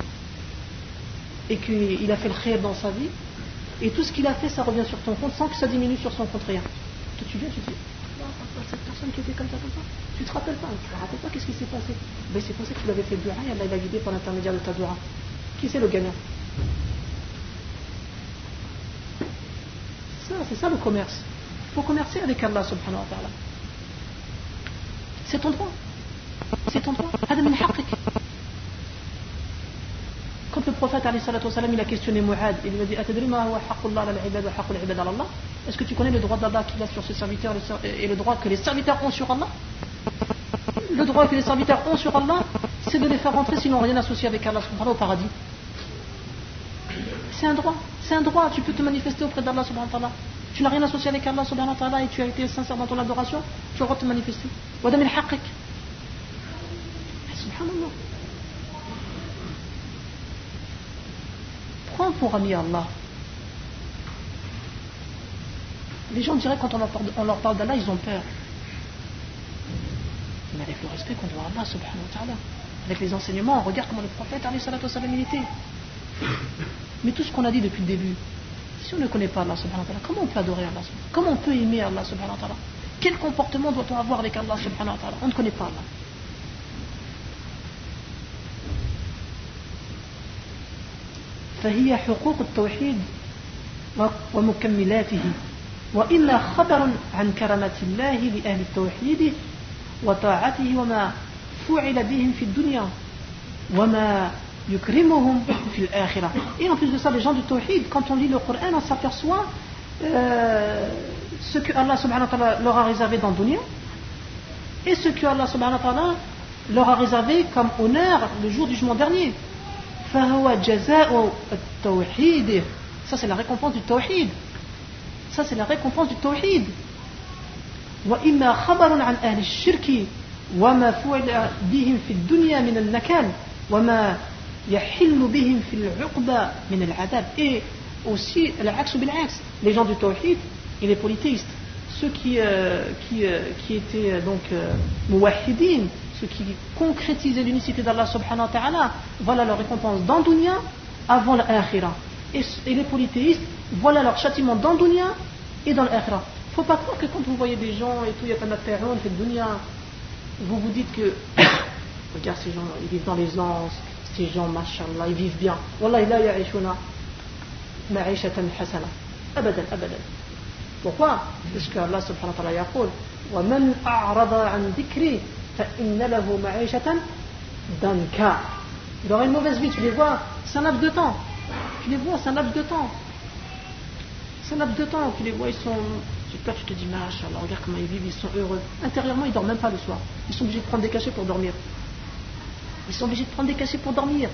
et qu'il a fait le khayr dans sa vie et tout ce qu'il a fait ça revient sur ton compte sans que ça diminue sur son compte rien. Toi tu viens, tu dis cette personne qui était comme ça, comme ça, tu te rappelles pas, tu te rappelles pas qu'est-ce qui s'est passé? Ben c'est pour ça que tu l'avais fait dua et Allah il a guidé par l'intermédiaire de ta dua. Qui c'est le gagnant? Ça, c'est ça le commerce. Il faut commercer avec Allah subhanahu wa ta'ala. C'est ton droit. C'est ton droit. Hada min haqqik. Quand le prophète alayhi salatu wasalam, il a questionné Mu'ad, il lui a dit Atadri ma huwa haqqullah ala al-ibad wa haqqul ibad ala Allah? Est-ce que tu connais le droit d'Allah qu'il a sur ses serviteurs et le droit que les serviteurs ont sur Allah? Le droit que les serviteurs ont sur Allah, c'est de les faire rentrer s'ils n'ont rien associé avec Allah subhanahu wa ta'ala au paradis. C'est un droit, c'est un droit, tu peux te manifester auprès d'Allah subhanahu wa ta'ala. Tu n'as rien associé avec Allah subhanahu wa ta'ala et tu as été sincère dans ton adoration, tu as le droit de te manifester. Wadam al-haqiq. Subhanallah. Prends pour ami Allah. Les gens diraient quand on leur parle, on leur parle d'Allah, ils ont peur. Mais avec le respect qu'on doit à Allah subhanahu wa ta'ala, avec les enseignements, on regarde comment le prophète alayhi salatu wa sallam il était. Mais tout ce qu'on a dit depuis le début, si on ne connaît pas Allah subhanahu wa ta'ala, comment on peut adorer Allah? Comment on peut aimer Allah subhanahu wa ta'ala? Quel comportement doit-on avoir avec Allah subhanahu wa ta'ala? On ne connaît pas Allah. فهي حقوق التوحيد ومكملاته وإلا خبر عن كرامة الله لأهل التوحيد وطاعته وما فعل بهم في الدنيا وما يكرمهم في الآخرة. Et en plus de ça, les gens du tawhid, quand on lit le Coran, on s'aperçoit euh, ce que Allah subhanahu wa ta'ala leur a réservé dans le dunya et ce que Allah subhanahu wa ta'ala leur a réservé comme honneur le jour du jugement dernier. فهو جزاء التوحيد. Ça c'est la récompense du tawhid. Ça c'est la récompense du tawhid. وإما خبر عن أهل الشرك وما فعل بهم في الدنيا من النكال وما يحل بهم في العقبة من العذاب. Et aussi العكس بالعكس, les gens du tawhid et les polythéistes, ceux qui euh, qui euh, qui étaient euh, donc euh, muwahhidin, ceux qui concrétisaient l'unicité d'Allah subhanahu wa ta'ala, voilà leur récompense dans dunya avant l'akhirah. Et, et les polythéistes, voilà leur châtiment dans dunya et dans l'akhirah. Il ne faut pas croire que quand vous voyez des gens et tout, il y a pas d'affaires, fait dunya, vous vous dites que regarde ces gens, ils vivent dans les anses, ces gens, mashallah, ils vivent bien. Wallah, la ya'ishuna ma'ishatan hasana. Abadan, abadan. Pourquoi? Parce que Allah subhanahu wa ta'ala yaqul wa man a'rada an dhikri فإن له معيشة ضنكا. Il aura une mauvaise vie, tu les vois, c'est un laps de temps. Tu les vois, c'est un laps de temps. C'est un laps de temps, tu les vois, ils sont. J'espère que tu te dis, machallah, regarde comment ils vivent, ils sont heureux. Intérieurement, ils ne dorment même pas le soir. Ils sont obligés de prendre des cachets pour dormir. Ils sont obligés de prendre des cachets pour dormir.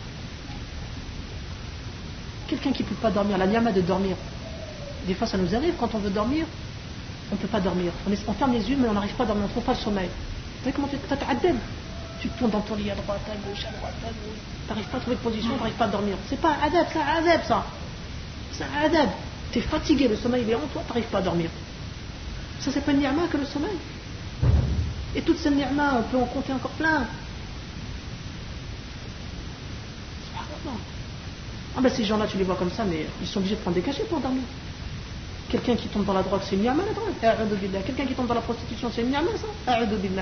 Quelqu'un qui ne peut pas dormir, la ni'ma de dormir. Des fois, ça nous arrive, quand on veut dormir, on ne peut pas dormir. On, est, on ferme les yeux, mais on n'arrive pas à dormir, on ne trouve pas le sommeil. Vous savez comment tu t'attends? Tu tournes dans ton lit à droite, à gauche, à droite, à gauche. Tu n'arrives pas à trouver de position, tu n'arrives pas à dormir. C'est pas un adab, c'est un adab ça. C'est un adab. Tu es fatigué, le sommeil est en toi, tu n'arrives pas à dormir. Ça, c'est pas une ni'ma que le sommeil. Et toutes ces ni'ma, on peut en compter encore plein. Ah ben ces gens-là, tu les vois comme ça, mais ils sont obligés de prendre des cachets pour dormir. Quelqu'un qui tombe dans la drogue, c'est une ni'ma la drogue. Quelqu'un qui tombe dans la prostitution, c'est une ni'ma ça.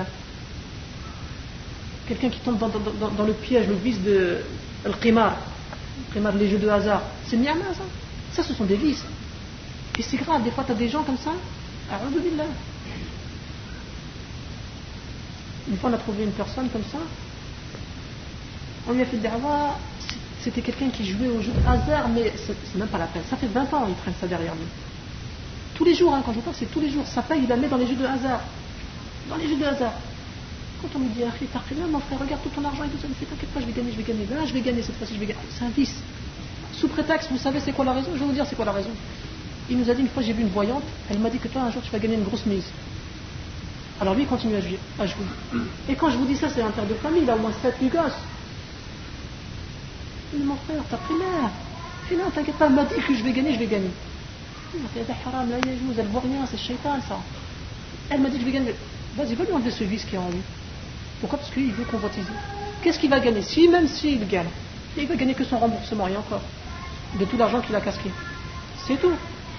Quelqu'un qui tombe dans, dans, dans, dans le piège, le vice de al-qimar, qimar, les jeux de hasard, c'est une ni'ma ça. Ça, ce sont des vices. Et c'est grave, des fois tu as des gens comme ça. Une fois on a trouvé une personne comme ça, on lui a fait da'wa, c'était quelqu'un qui jouait au jeu de hasard, mais c'est, c'est même pas la peine. Ça fait vingt ans il traîne ça derrière lui. Tous les jours, hein, quand je parle, c'est tous les jours. Sa paye, il la met dans les jeux de hasard. Dans les jeux de hasard. Quand on lui dit, ah, t'as mon frère, regarde tout ton argent et tout ça, il me fait, t'inquiète pas, je vais gagner, je vais gagner. Là, je vais gagner cette fois-ci, je vais gagner. C'est un vice. Sous prétexte, vous savez c'est quoi la raison? Je vais vous dire c'est quoi la raison. Il nous a dit une fois, j'ai vu une voyante, elle m'a dit que toi, un jour, tu vas gagner une grosse mise. Alors lui, il continue à jouer. À jouer. Et quand je vous dis ça, c'est un père de famille, il a au moins sept huit gosses. Il dit, mon frère, t'as pris l'air. Et non, t'inquiète pas, elle m'a dit que je vais gagner, je vais gagner. Elle voit rien, c'est shaitan ça. Elle m'a dit je vais gagner. Vas-y, va lui enlever ce vice qui est en lui. Pourquoi? Parce qu'il veut convoitiser. Qu'est-ce qu'il va gagner? Si, même s'il gagne, il va gagner que son remboursement, et encore. De tout l'argent qu'il a casqué. C'est tout.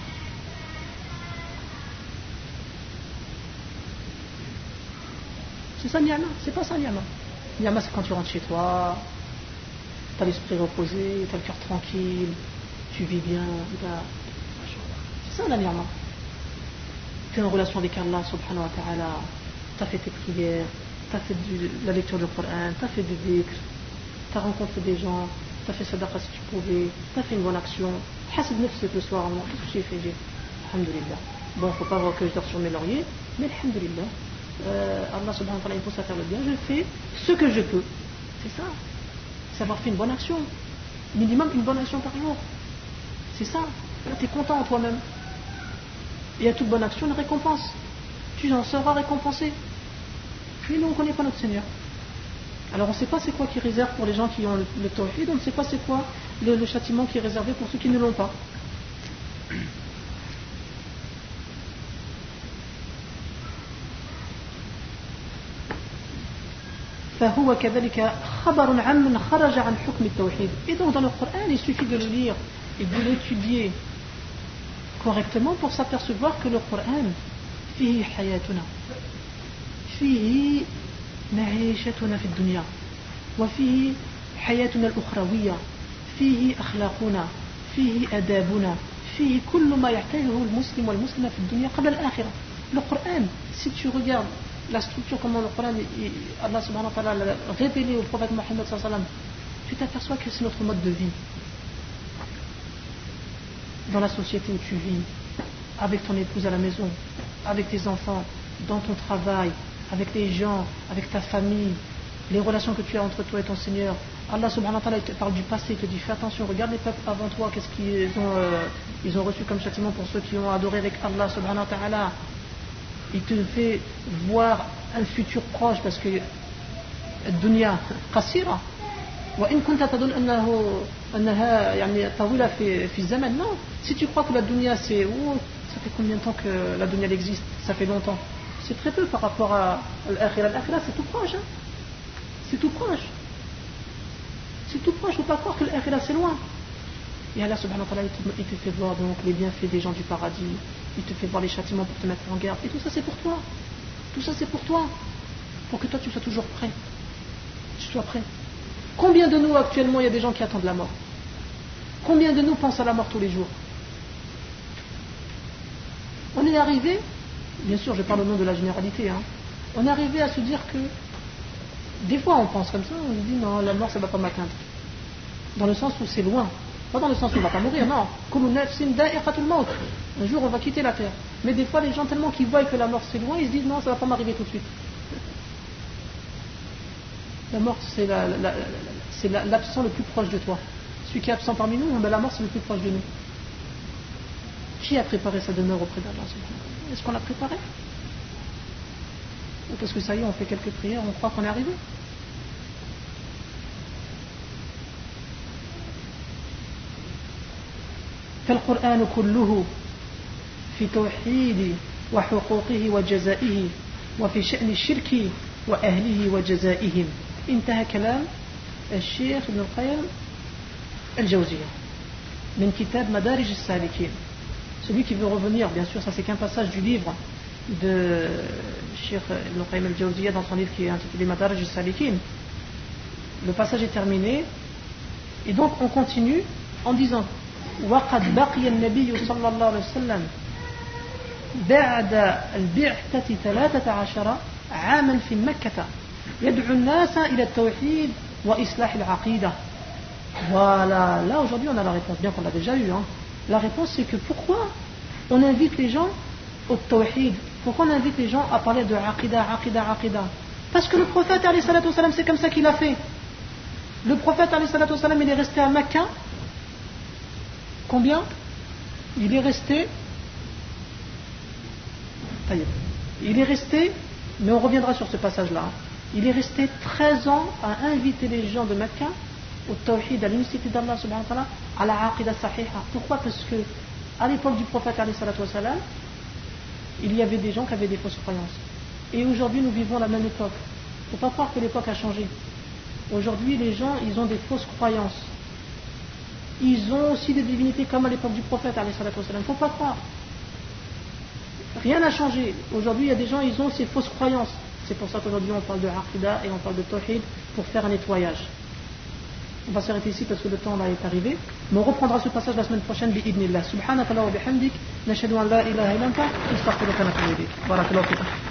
C'est ça ni'ma, c'est pas ça ni'ma. Ni'ma c'est quand tu rentres chez toi, t'as l'esprit reposé, t'as le cœur tranquille, tu vis bien, c'est ça la ni'ma. Tu es en relation avec Allah subhanahu wa ta'ala, tu as fait tes prières, tu as fait du, la lecture du Coran, tu as fait du dhikr, tu as rencontré des gens, tu as fait sadaqa si tu pouvais, tu as fait une bonne action. Hasib nafs le soir, qu'est-ce que j'ai fait? J'ai alhamdulillah. Bon, il ne faut pas voir que je dors sur mes lauriers, mais alhamdulillah, euh, Allah subhanahu wa ta'ala il pousse à faire le bien, je fais ce que je peux. C'est ça. C'est avoir fait une bonne action. Minimum une bonne action par jour. C'est ça. Là, tu es content en toi-même. Et à toute bonne action, une récompense. Tu en seras récompensé. Puis nous, on ne connaît pas notre Seigneur. Alors on ne sait pas c'est quoi qui réserve pour les gens qui ont le, le tawhid, on ne sait pas c'est quoi le, le châtiment qui est réservé pour ceux qui ne l'ont pas. فهو كذلك خبر عن من خرج عن حكم التوحيد. Et donc dans le Coran, il suffit de le lire et de l'étudier correctement pour s'apercevoir que le Coran فيه حياتنا فيه معيشتنا في الدنيا وفيه حياتنا الأخروية فيه أخلاقنا فيه أدابنا فيه كل ما يحتاجه المسلم والمسلمة في الدنيا قبل الآخرة. Le Coran, si tu regardes la structure, comment le Coran, Allah subhanahu wa ta'ala l'a révélé au prophète Mohammed sallallahu alayhi wa sallam, tu t'aperçois que c'est notre mode de vie. Dans la société où tu vis, avec ton épouse à la maison, avec tes enfants, dans ton travail, avec les gens, avec ta famille, les relations que tu as entre toi et ton Seigneur. Allah subhanahu wa ta'ala te parle du passé, il te dit fais attention, regarde les peuples avant toi, qu'est-ce qu'ils ont, euh, ils ont reçu comme châtiment pour ceux qui ont adoré avec Allah subhanahu wa ta'ala. Il te fait voir un futur proche parce que الدنيا قصيرة وإن كنت تظن أنه أنها يعني طويلة في في الزمن. Non, si tu crois que la dunya c'est oh, ça fait combien de temps que la dunya existe? Ça fait longtemps. C'est très peu par rapport à l'akhira. L'akhira c'est tout proche, hein? C'est tout proche. C'est tout proche. Faut pas croire que l'akhira c'est loin. Et Allah subhanahu wa ta'ala il te fait voir donc les bienfaits des gens du paradis. Il te fait voir les châtiments pour te mettre en garde. Et tout ça c'est pour toi. Tout ça c'est pour toi. Pour que toi tu sois toujours prêt. Tu sois prêt. Combien de nous actuellement il y a des gens qui attendent la mort? Combien de nous pensent à la mort tous les jours? On est arrivé, bien sûr je parle au nom de la généralité, hein, on est arrivé à se dire que des fois on pense comme ça, on se dit non, la mort ça ne va pas m'atteindre. Dans le sens où c'est loin. Pas dans le sens où on ne va pas mourir, non. Un jour on va quitter la terre. Mais des fois les gens tellement qu'ils voient que la mort c'est loin, ils se disent non, ça ne va pas m'arriver tout de suite. La mort c'est, la, la, la, c'est la, l'absent le plus proche de toi. Celui qui est absent parmi nous, ben, la mort c'est le plus proche de nous. Qui a préparé sa demeure auprès d'Allah? Est-ce qu'on l'a préparé? Ou parce que ça y est, on fait quelques prières, on croit qu'on est arrivé? فالقرآن كله في توحيد وحقوقه وجزائه وفي شأن الشرك وأهله وجزائهم. انتهى كلام الشيخ ابن القيم الجوزية من كتاب مدارج السالكين. Celui qui veut revenir, bien sûr, ça c'est qu'un passage du livre de Cheikh Ibn Qayyim al-Jawziyya dans son livre qui est intitulé Madarij al-Salikin. Le passage est terminé et donc on continue en disant وقد بقي النبي صلى الله عليه وسلم بعد البعثة ثلاثة عشر عاما في مكة يدعو الناس إلى التوحيد وإصلاح العقيدة. Voilà, là aujourd'hui on a la réponse, bien qu'on l'a déjà eu, hein. La réponse c'est que pourquoi on invite les gens au tawhid? Pourquoi on invite les gens à parler de aqida, aqida, aqida? Parce que le prophète alayhi salatu wassalam, c'est comme ça qu'il a fait. Le prophète alayhi salatu wassalam, il est resté à Mecca. Combien? Il est resté il est resté, mais on reviendra sur ce passage là, il est resté treize ans à inviter les gens de Mecca au tawhid, à l'unicité d'Allah subhanahu wa ta'ala, à la aqida sahiha. Pourquoi? Parce que à l'époque du prophète alayhi salatu wassalam, il y avait des gens qui avaient des fausses croyances. Et aujourd'hui nous vivons la même époque. Il ne faut pas croire que l'époque a changé. Aujourd'hui les gens ils ont des fausses croyances. Ils ont aussi des divinités comme à l'époque du prophète alayhi salatu wassalam. Il ne faut pas croire. Rien n'a changé. Aujourd'hui il y a des gens ils ont ces fausses croyances. C'est pour ça qu'aujourd'hui on parle de aqida et on parle de tawhid pour faire un nettoyage. On va s'arrêter ici parce que le temps là est arrivé. Mais on reprendra ce passage la semaine prochaine bi'idnillah. Subhanaka wa bihamdik. Nashhadu an la ilaha illa anta. Astaghfiruka wa atubu ilayk. Barakallahu fikum.